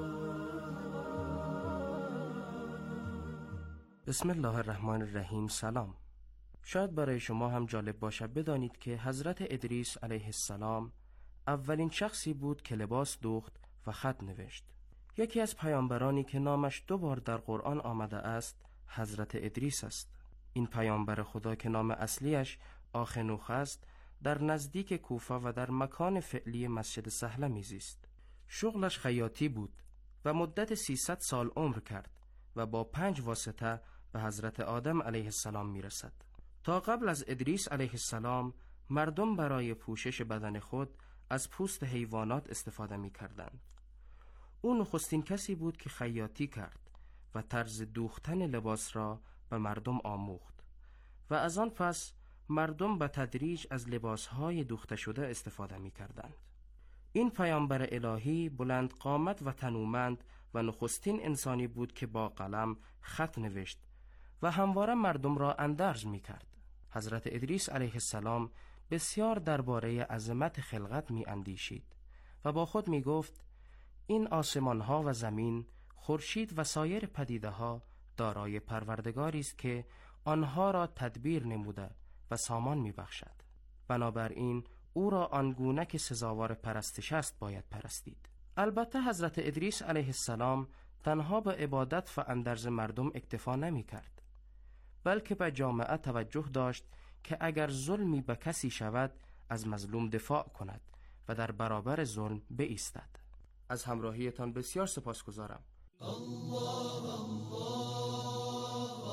بسم الله الرحمن الرحیم. سلام. شاید برای شما هم جالب باشد بدانید که حضرت ادریس علیه السلام اولین شخصی بود که لباس دوخت و خط نوشت. یکی از پیامبرانی که نامش دو بار در قرآن آمده است حضرت ادریس است. این پیامبر خدا که نام اصلیش آخنوخ است در نزدیک کوفه و در مکان فعلی مسجد سهله میزیست. شغلش خیاطی بود و مدت سیصد سال عمر کرد و با پنج واسطه به حضرت آدم علیه السلام میرسد. تا قبل از ادریس علیه السلام مردم برای پوشش بدن خود از پوست حیوانات استفاده میکردند. او نخستین کسی بود که خیاطی کرد و طرز دوختن لباس را به مردم آموخت و از آن پس مردم به تدریج از لباسهای دوخته شده استفاده می کردند. این پیامبر الهی بلند قامت و تنومند و نخستین انسانی بود که با قلم خط نوشت و همواره مردم را اندرز می کرد. حضرت ادریس علیه السلام بسیار درباره عظمت خلقت می اندیشید و با خود می گفت این آسمان ها و زمین، خورشید و سایر پدیده ها دارای پروردگاری است که آنها را تدبیر نموده و سامان می بخشد. بنابراین او را آنگونه که سزاوار پرستش است باید پرستید. البته حضرت ادریس علیه السلام تنها به عبادت و اندرز مردم اکتفا نمی کرد، بلکه به جامعه توجه داشت که اگر ظلمی به کسی شود از مظلوم دفاع کند و در برابر ظلم بایستد. از همراهیتان بسیار سپاسگزارم. الله الله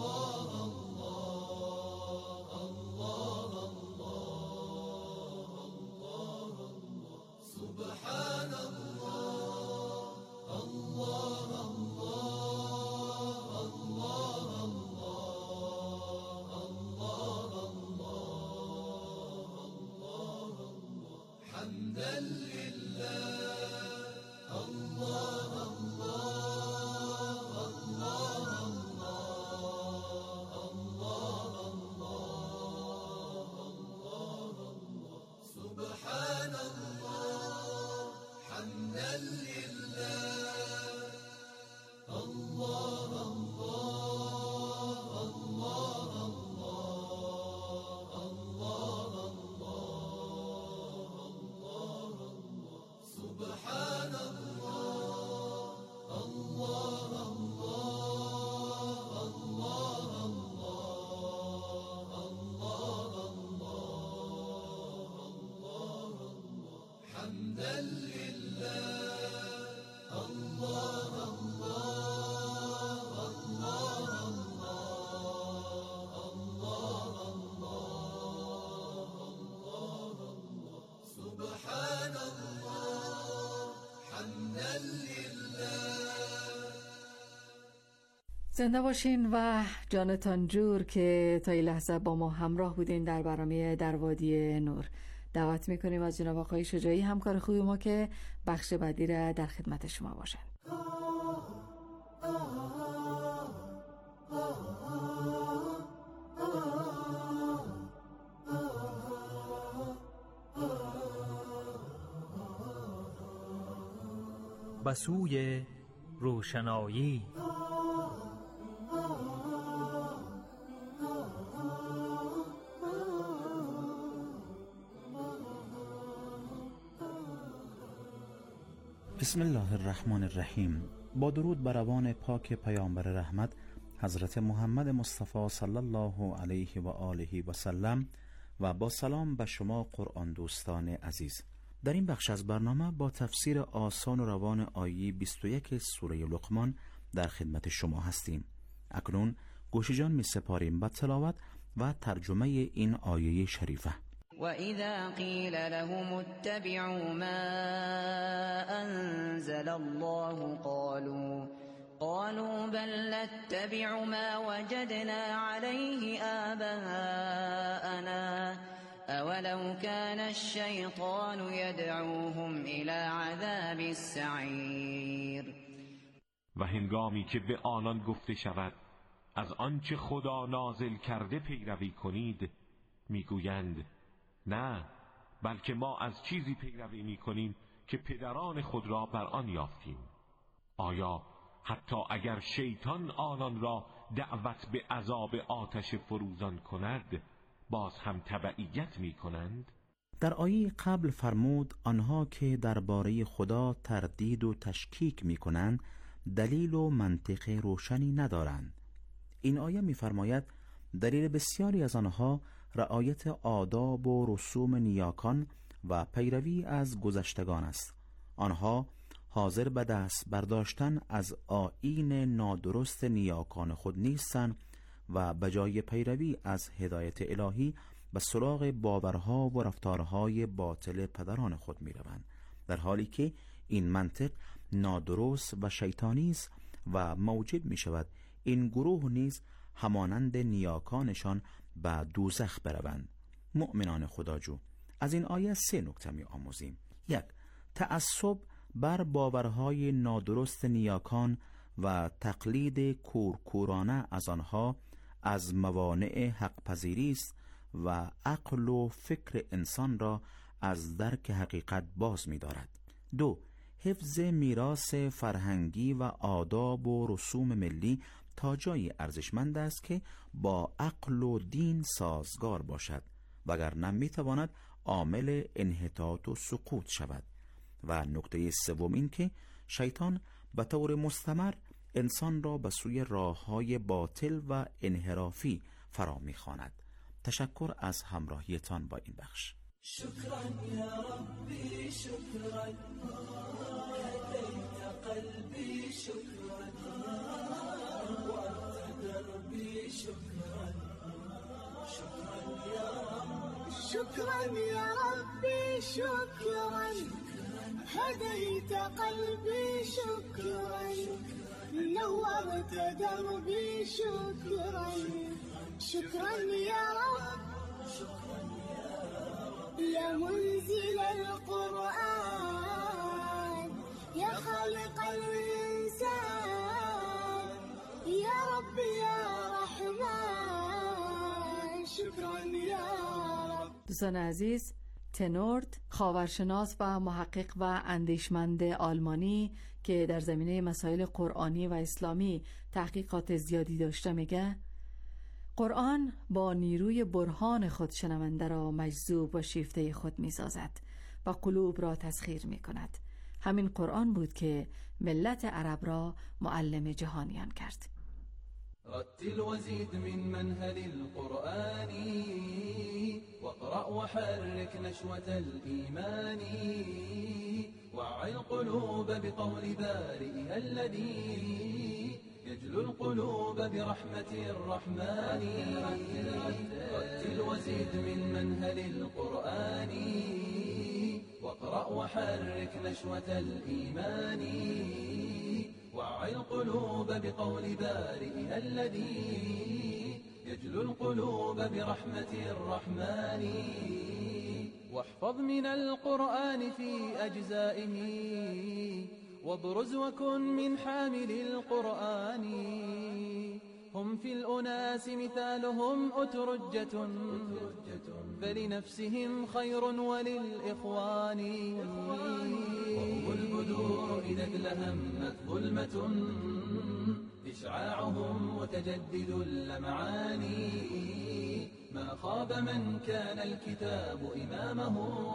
الله الله، سبحان الله، الله الله الله الله، حمدا لله، الله سبحان الله، زنده باشین و جانتان جور که تا این لحظه با ما همراه بودین در برنامه در وادی نور. دعوت میکنیم از جناب آقای شجاعی همکار خوبی ما که بخش بعدی را در خدمت شما باشن. بسوی روشنایی. بسم الله الرحمن الرحیم. با درود بر روان پاک پیامبر رحمت حضرت محمد مصطفی صلی الله علیه و آله و سلم و با سلام به شما قرآن دوستان عزیز. در این بخش از برنامه با تفسیر آسان و روان آیه بیست و یک سوره لقمان در خدمت شما هستیم. اکنون گوش جان می سپاریم به تلاوت و ترجمه این آیه شریفه. وَإِذَا قِيلَ لَهُمُ اتَّبِعُوا مَا أَنزَلَ اللَّهُ قَالُوا قَالُوا بَلْ نَتَّبِعُ مَا وَجَدْنَا عَلَيْهِ آبَاءَنَا أَوَلَوْ كَانَ الشَّيْطَانُ يَدْعُوهُمْ إِلَى عَذَابِ السَّعِيرِ. و هنگامی که به آنان گفته شود از آنچه خدا نازل کرده پیروی کنید، میگویند نه، بلکه ما از چیزی پیروی میکنیم که پدران خود را بر آن یافتیم. آیا حتی اگر شیطان آنان را دعوت به عذاب آتش فروزان کند باز هم تبعیت میکنند؟ در آیه قبل فرمود آنها که درباره خدا تردید و تشکیک میکنند دلیل و منطق روشنی ندارند. این آیه میفرماید دلیل بسیاری از آنها رعایت آداب و رسوم نیاکان و پیروی از گذشتگان است. آنها حاضر به دست برداشتن از آیین نادرست نیاکان خود نیستند و به جای پیروی از هدایت الهی به سراغ باورها و رفتارهای باطل پدران خود می روند، در حالی که این منطق نادرست و شیطانی است و موجب می شود این گروه نیز همانند نیاکانشان به دوزخ بروند. مؤمنان خداجو، از این آیه سه نکته می آموزیم. یک، تعصب بر باورهای نادرست نیاکان و تقلید کورکورانه از آنها از موانع حق پذیری است و عقل و فکر انسان را از درک حقیقت باز می دارد. دو، حفظ میراث فرهنگی و آداب و رسوم ملی تا جایی ارزشمند است که با عقل و دین سازگار باشد، وگرنه می تواند عامل انحطاط و سقوط شود. و نکته سوم این که شیطان به طور مستمر انسان را به سوی راه‌های باطل و انحرافی فرا می‌خواند. تشکر از همراهیتان با این بخش. شكرا يا ربي شكرا هديت قلبي شكرا وأنت دربي شكرا شكرا يا رب شكرا يا ربي شكرا هديت قلبي شكرا نورت دربي شكرا شكرا يا رب يا منزل القرآن يا خالق الإنسان يا رب يا رحمن شكرا يا رب. دوستان عزیز، تنورد خاورشناس و محقق و اندیشمند آلمانی که در زمینه مسائل قرآنی و اسلامی تحقیقات زیادی داشته میگه قرآن با نیروی برهان خود شنونده را مجذوب و شیفته خود می‌سازد و قلوب را تسخیر می‌کند. همین قرآن بود که ملت عرب را معلم جهانیان کرد. رتل وزيد من منهل القرآن واقرأ وحرك نشوة الإيمان وعي القلوب بقول بارئها الذي يجلو القلوب برحمة الرحمن رتل وزيد من منهل القرآن واقرأ وحرك نشوة الإيمان وعي القلوب بقول بارئها الذي يجلو القلوب برحمة الرحمن واحفظ من القرآن في أجزائه وابرز وكن من حامل القرآن هم في الأناس مثالهم أترجة فلنفسهم خير وللإخوان وهم البدور إذا ادلهمت ظلمة إشعاعهم متجدد اللمعان ما خاب من كان الكتاب إمامه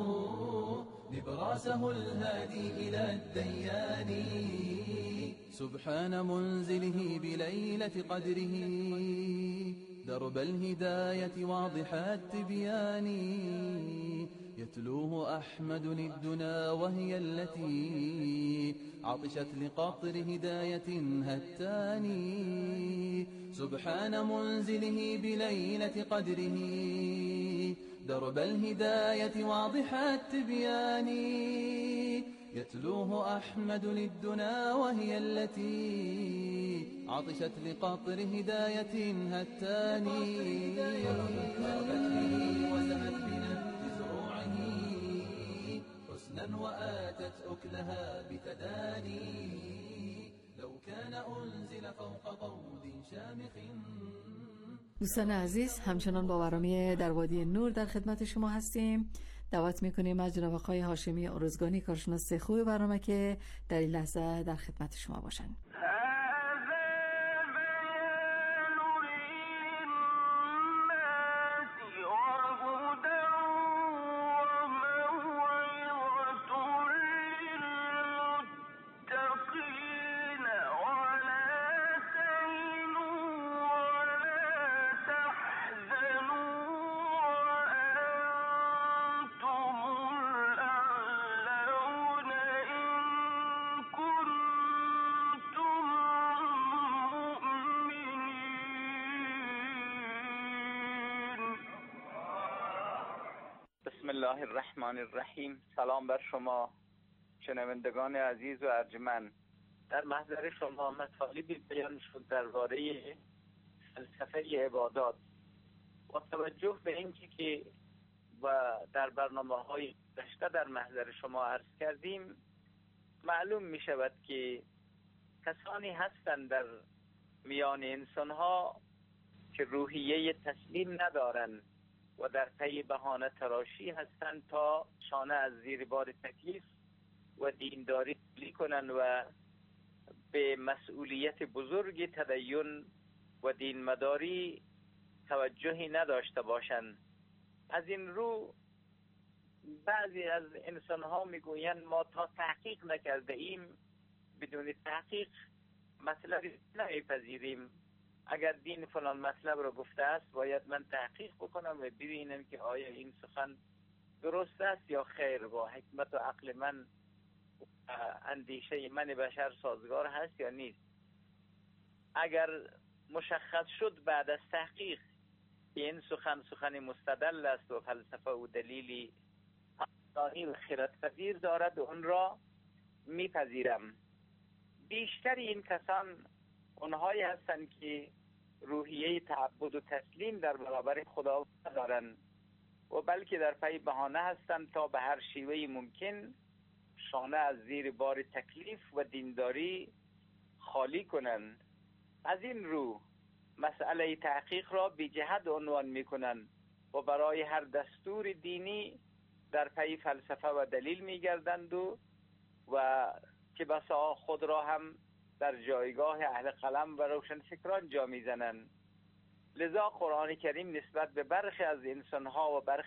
نبراسه الهادي إلى الديان سبحان منزله بليلة قدره درب الهداية واضح التبيان يتلوه أحمد للدنا وهي التي عطشت لقطر هداية هتاني سبحان منزله بليلة قدره درب الهداية واضح التبيان يتلوه أحمد للدنا وهي التي عطشت لقطر هداية هتاني وزمت بنبت زروعه حسنا وآتت أكلها بتداني لو كان أنزل فوق طود شامخ. دوستان عزیز، همچنان با برنامه در وادی نور در خدمت شما هستیم. دعوت میکنیم از جناب آقای هاشمی ارزگانی، کارشناس خوب برنامه، که در این لحظه در خدمت شما باشن. بسم الله الرحمن الرحیم. سلام بر شما شنوندگان عزیز و ارجمند. در محضر شما مطالبی بیان شد درباره فلسفه عبادات. با توجه به اینکه که و در برنامه‌های گذشته در محضر شما عرض کردیم، معلوم می شود که کسانی هستند در میان انسان‌ها که روحیه تسلیم ندارند و در پی بهانه تراشی هستند تا شانه از زیر بار تکلیف و دینداری بلی کنند و به مسئولیت بزرگ تدین و دین مداری توجهی نداشته باشند. از این رو بعضی از انسان ها میگویند ما تا تحقیق نکرده ایم بدون تحقیق مطلبی نمیپذیریم. اگر دین فلان مطلب رو گفته است باید من تحقیق بکنم و ببینم که آیا این سخن درست است یا خیر، با حکمت و عقل من اندیشه من بشر سازگار هست یا نیست. اگر مشخص شد بعد از تحقیق که این سخن سخن مستدل است و فلسفه و دلیلی عقلانی و خردپذیر دارد، اون را میپذیرم. بیشتر این کسان اونهایی هستند که روحیه تعبد و تسلیم در برابر خدا دارند و بلکه در پی بهانه هستند تا به هر شیوه ممکن شانه از زیر بار تکلیف و دینداری خالی کنند. از این رو مسئله تحقیق را بی جهت عنوان می کنند و برای هر دستور دینی در پی فلسفه و دلیل می گردند و, و که بسا خود را هم در جایگاه اهل قلم و روشنفکران جا میزنند. لذا قرآن کریم نسبت به برخی از انسانها و برخی